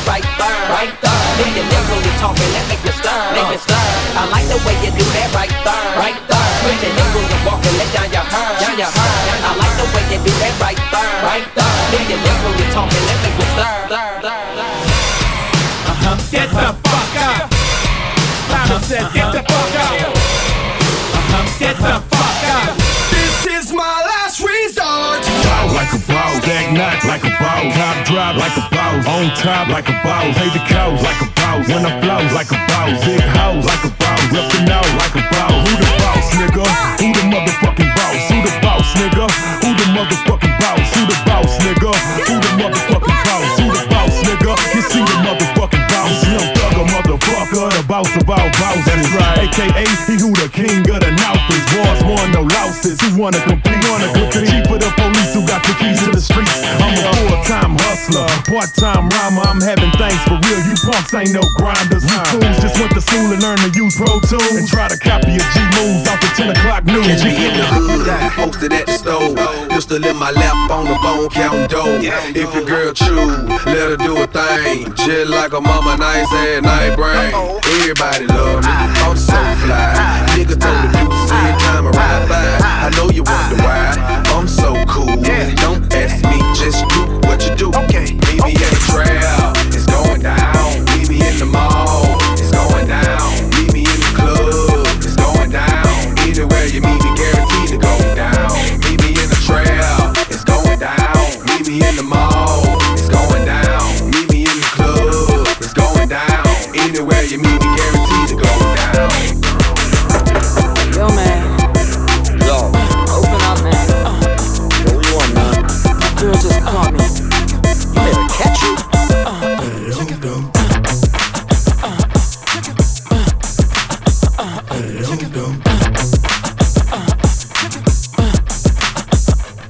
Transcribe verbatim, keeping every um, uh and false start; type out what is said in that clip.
that right there, right there. If you're literally talking, that make me stir, make me stir. I like the way you do that right there, right there. Switching nipples and walking, let down your hair, down your hair. I like the way you do that right there, right there. If you're literally talking, that make me stir, stir, stir, stir. Uh-huh. Get the fuck out. Louder says, get the fuck out. Uh-huh. Get the fuck out. This is my last resort. Bow like a bow, stagnant like a bow, top drop like a bow, on top like a bow, pay the cows like a bow, when I flow like a bow, big house like a bow, rip the nose like a bow. Who the boss, nigga? Who the motherfucking boss? Who the boss, nigga? Who the motherfucking boss? Who the boss, nigga? Who the motherfucking boss? Who the boss, nigga? You see the motherfucking boss, young thugger, motherfucker, the boss of all bosses. That's right. A K A he who the king of the North is. Wars won, no losses. Who wanna compete? Wanna compete? Chief of the police who got the keys to the streets. I'm a full-time hustler, part-time rhymer. I'm having things for real. You punks ain't no grinders. You fools just went to school and learned to use Pro Tools and try to copy a G moves off the ten o'clock news. Catch me in the hood, posted at the stove. Pistol in my lap on the phone, counting dough. If your girl true, let her do a thing. Just like a mama, nice and night brain. Everybody love me, I'm so fly. Nigga told the people every time I ride by. I know you wonder why I'm so cool. Don't ask me, just do what you